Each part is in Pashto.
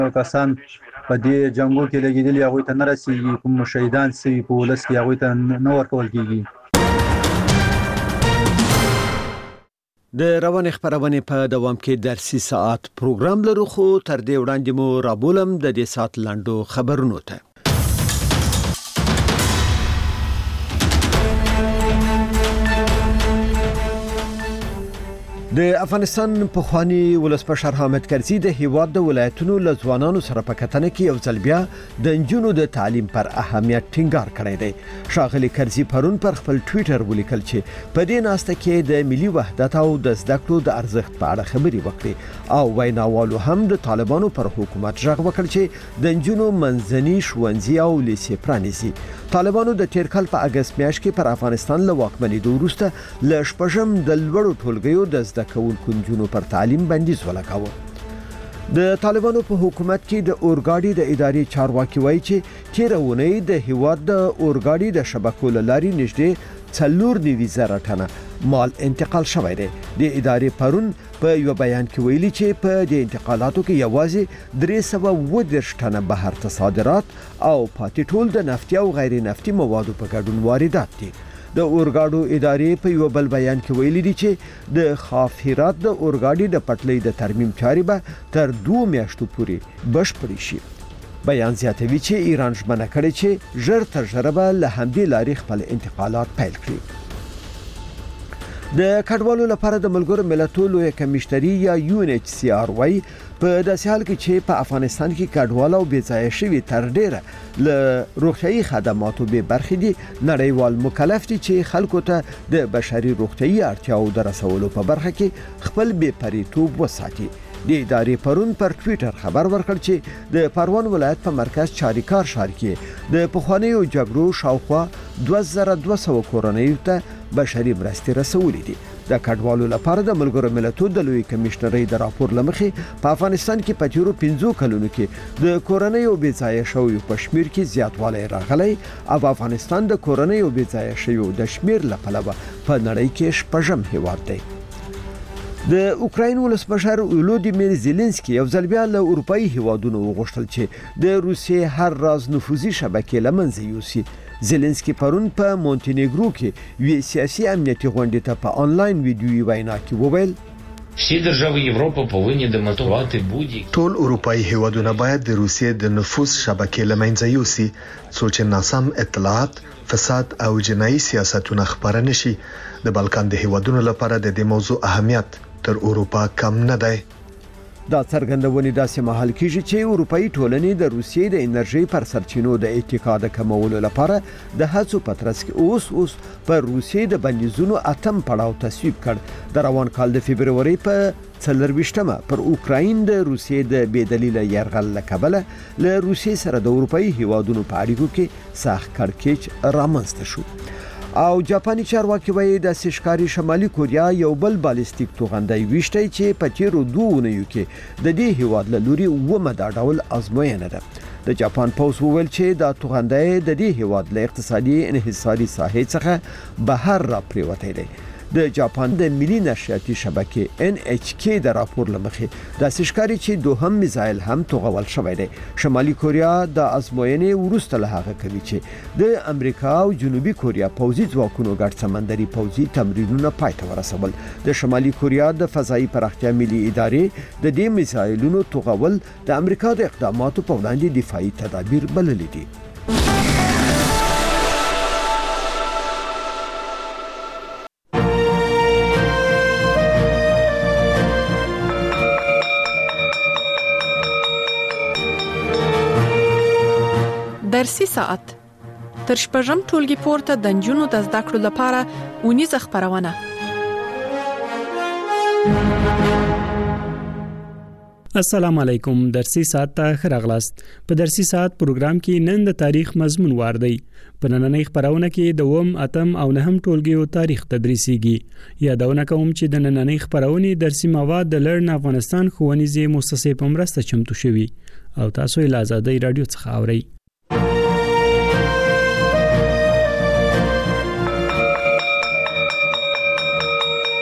کسان په دې جنگو کې لګیدلي هغوی ته نه رسیږي، کوم شهیدان سوي په ولس کې هغوی ته نه ورکول کیږي. د روانې خبرونه په دوام کې درسي ساعت پروګرام لرو، خو تر دې وړاندې مو رابولم د دې ساعت لاندو خبرونو ته. د افغانستان پخوانی ولسمشر حامد کرزي د هیواد د ولایتونو له ځوانانو سره په کتنه کې یو ځل بیا د نجونو د تعلیم پر اهمیت ټینګار کړی دی. ښاغلي کرزي پرون پر خپل ټوئیټر ولیکل چې په دې ناسته کې د ملي وحدت او د زده کړو د ارزښت په اړه خبرې وکړي او ویناوالو هم د طالبانو پر حکومت ژغ وکړ چې د نجونو منځني ښوونځي او لیسې پرانیزي. طالبانو د تیر کال په اگست میاشت کې پر افغانستان له واکمنېدو وروسته له شپږم د لوړو ټولګیو د زده کوونکو نجونو پر تعلیم بندیز ولګاوه. د طالبانو په حکومت کې د اورګاډي د ادارې چارواکي وایي چې تیر اونۍ د هیواد د اورګاډي د شبکو لاري نږدې 4,000 ټنه مال انتقال شوی دی. د ادارې پرون په یو بیان کې ویلي چې په دې انتقالاتو کې یوازې 310 ټنه بهر تصادرات او پاتې ټول د نفتي او غیر نفتي موادو په ګډون واردات دي. د اورګاډو ادارې په یو بل بیان کې ویلي دي چې د خاف هرات د اورګاډي د پټلۍ د ترمیم چارې به تر 2 میاشتو پورې بشپړې شي. بیان زیاتوي چې ایران ژمنه کړې چې ژر تر ژره به له همدې لارې خپل انتقالات پیل کړي. د کډوالو لپاره د ملګرو ملتونو لوی کمیشنري یا UNHCR وايي په داسې حال کې چې په افغانستان کې کډوال او بېځایه شوي تر ډیره له روغتیايي خدماتو به برخې دي، نړیوال مکلف دي چې خلکو ته د بشري روغتیايي اړتیاو د رسولو په برخه کې خپل بېپریتوب وساتي. د ادارې پرون پر ټوئیټر خبر ورکړ چې د پروان ولایت په مرکز چاریکار ښار کې د پخوانیو جګړو شاوخوا 2200 کورنیو ته بشري مرستې رسولې دي. د کډوالو لپاره د ملګرو ملتونو د لوی کمیشنرۍ د راپور لمخې په افغانستان کې په تیرو 5 کلونو کې د کورنیو بېځایه شویو په شمیر کې زیاتوالی راغلی او افغانستان د کورنیو بېځایه شویو د شمیر له پلوه په نړۍ کې شپږم هیواد دی. د اوکراین ولسمشر ولودیمیر زيلنسکي یو ځل بیا له اروپאי هیوادونو وغوښتل چې د روسیې هر راز نفوذي شبکې لمنځه یوسي. زيلنسکي پرون په مونټینیګرو کې وی سیاسي امنیتي غونډې ته په آنلاین ویډیویي وینا کې وویل всі держави Європи повинні демонтувати будь-які ټول اروپאי هیوادونه باید د روسیې د نفوذ شبکې لمنځه یوسي څو چې ناسم اطلاعات، فساد او جنایي سیاستونه خپاره نشي. د بالکان د هیوادونو لپاره د دې موضوع اهمیت تر اروپا کم نه دی. دا څرګندونې داسې مهال کېږي چې اروپאי ټولنې د روسیې د انرژي پر سرچینو د اتکا د کمولو لپاره د هڅو په ترڅ کې اوس پر روسیې د بندیزونو اتم پړاو تصویب کړ. د روان کال د فبرवरी په 24مه پر اوکراین د روسیې د بېدلیله یرغل له کبله له روسیې سره د اروپאי هیوادونو په اړیکو کې سخت کړکېچ رامنځته شو. او جاپاني چارواکي وایي د سشکاري شمالي کوریا یو بل بالستیک توغندی ویشتي چې په تیرو 2 اونیو کې د دې هیواد له لوري ومه دا ډول ازموینه ده. د جاپان پوز وویل چې دا توغندی د دې هیواد له اقتصادي انحصاري ساحې څخه بهر را پریوتی دی. د جاپان د ملي نشریاتي شبکې NHK د راپور لمخې د سشکاري چې دوهم میزایل هم توغول شوی دی. شمالي کوریا د ازموینې وروسته له هغه کوي چې د امریکا او جنوبي کوریا پوځي ځواکونو ګډ سمندري پوځي تمرینونه پای ته ورسول. د شمالي کوریا د فضایي پراختیا ملي ادارې د دې میزایلونو توغول د امریکا د اقداماتو په وړاندې دفاعي تدابیر بللي دي. درسي ساعت تر شپږم ټولګي پورته د نجونو د زده کړو لپاره اونیزه خبرونه. السلام علیکم. درسي ساعت ته ښه راغلاست. په درسي ساعت پروګرام کې نن د تاریخ مضمون واردی. په نننۍ خبرونه کې د 8 او 9 ټولګیو تاریخ تدریسيږي. یادونه کوم چې د نننۍ خبرونې درسي مواد د لرن افغانستان ښوونیزې مؤسسې په مرسته چمتو شوي او تاسو یې له آزادۍ رادیو څخه اورئ.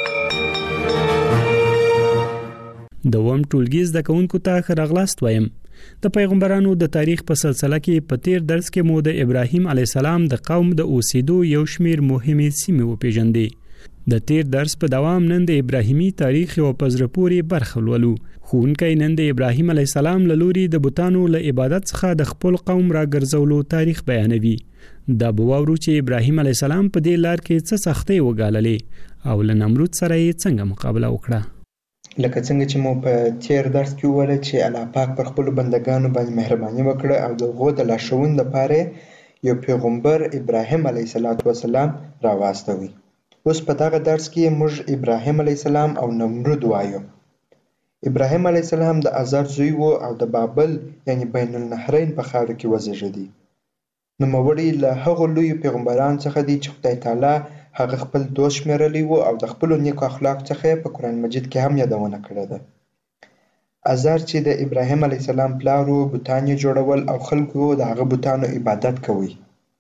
د وم ټولګي زده کوونکو ته ښه راغلاست وایم. د پیغمبرانو د تاریخ په سلسله کې په تیر درس کې مو د ابراهیم علی السلام د قوم د اوسېدو یو شمیر مهمې سیمې وپیژندې. د تیر درس په دوام نن د ابراهیمی تاریخ او پزرپوري برخه ولولو. ښوونکی نن د ابراهیم علی السلام له لوري د بوتانو له عبادت څخه د خپل قوم راګرځولو تاریخ بیانوي. دا به واورو چې ابراهیم علی السلام په دې لار کې څه سختۍ وګاللې او له نمرود سره یې څنګه مقابله وکړه. لکه څنګه چې مو په تیر درس کې وویل چې الله پاک پر خپل بندگانو باندې مهرباني وکړه او د هغو د لارښوونې لپاره یو پیغمبر ابراهیم علیه السلام راواستوي. اوس په دغه درس کې موږ ابراهیم علیه السلام او نمرود وایو. ابراهیم علیه السلام د آزار زوی و او د بابل یعنی بین النهرین په خاوره کې وزیږېدی. نوموړی له هغو لویو پیغمبرانو څخه دی چې خدای تعالی هغه خپل دوست شمیرلی و او د خپلو نیکو اخلاقو څخه په قرآن مجید کې هم یادونه کړې ده. آزار چې د ابراهیم علیه السلام پلار و، بوتان یې جوړول او خلکو د هغه بوتانو عبادت کوي.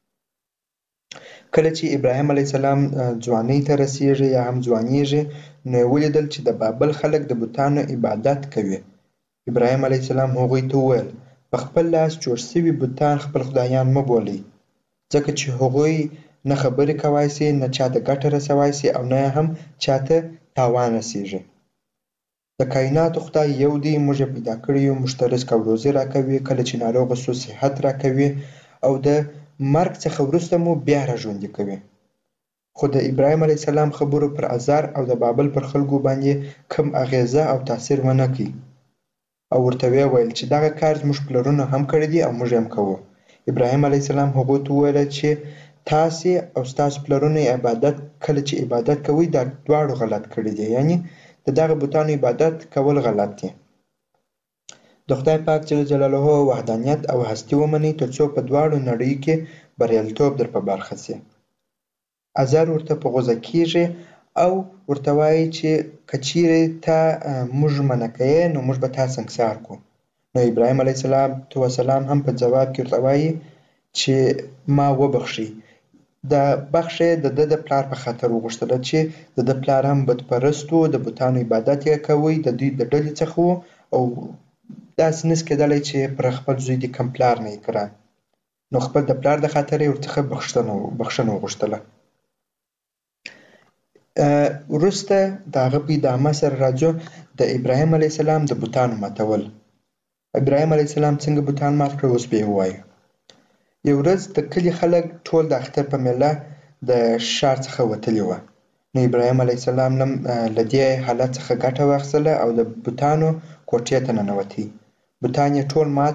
کله چې ابراهیم علیه السلام ځوانۍ ته رسیږي یا هم ځوانیږي، نو یې ولیدل چې د بابل خلک د بوتانو عبادت کوي. ابراهیم علیه السلام هغوی ته وویل په خپل لاس جوړ شوي بوتان خپل خدایان مه بولئ، ځکه چې هغوی نه خبرې کوای سي، نه چاته ګټه رسوای سي او نه هم چاته تاوان رسیږي. د کائناتو خدای یو دی، موږ یې پیدا کړی یو، موږ ته رزق او روزي راکوي، کله چې ناروغه سو صحت راکوي او د مرګ څخه وروسته مو بیا راژوندي کوي. خو د ابراهیم علیه السلام خبرو پر آزار او د بابل پر خلکو باندې کم اغیزه او تاثیر ونه کړي او ورته ویې ویل چې دغه کار زموږ پلرونو هم کړی دی او موږ هم کوو. ابراهیم علیه السلام هغوی ته وویل چې تاسې او ستاسو پلرونو عبادت کله چې عبادت کوئ دا دواړو غلط کړي دي، یعنی د دغه بوتانو عبادت کول غلط دي. د خدای پاک جل جلاله وحدانیت او هستی ومنئ ترڅو په دواړو نړیو کې بریالیتوب در په برخه سي. آزار ورته په غوسه کیږي او ورته وایي چې که چیرې ته موږ منع کوې نو موږ به تا سنګسار کړو. نو ابراهیم علیه السلام هم په جواب کې ورته وایي چې ما وبخښئ. د بخښه د د پلار په خاطر وغوښتله چې د پلار هم بتپرست و، د بوتانو عبادت یې کوي، د دوی د ډلې څخه و او داسې نس کېدلی چې پر خپل زوی د کم پلار نه یې کړه. نو خپل د پلار د خاطر یې ورڅخه بخښنه وغوښتله. وروسته د هغه په ادامه سره راځو د ابراهیم علیه السلام د بوتانو ماتول. ابراهیم علیه السلام څنګه بوتان مات کړل اوس به یې ووایو. یو ورځ د کلي خلک ټول د اختر په میله د ښار څخه وتلي وه. نو ابراهیم علیه السلام له دې حالت څخه ګټه واخیستله او د بوتانو کوټې ته ننوتی. بوتان یې ټول مات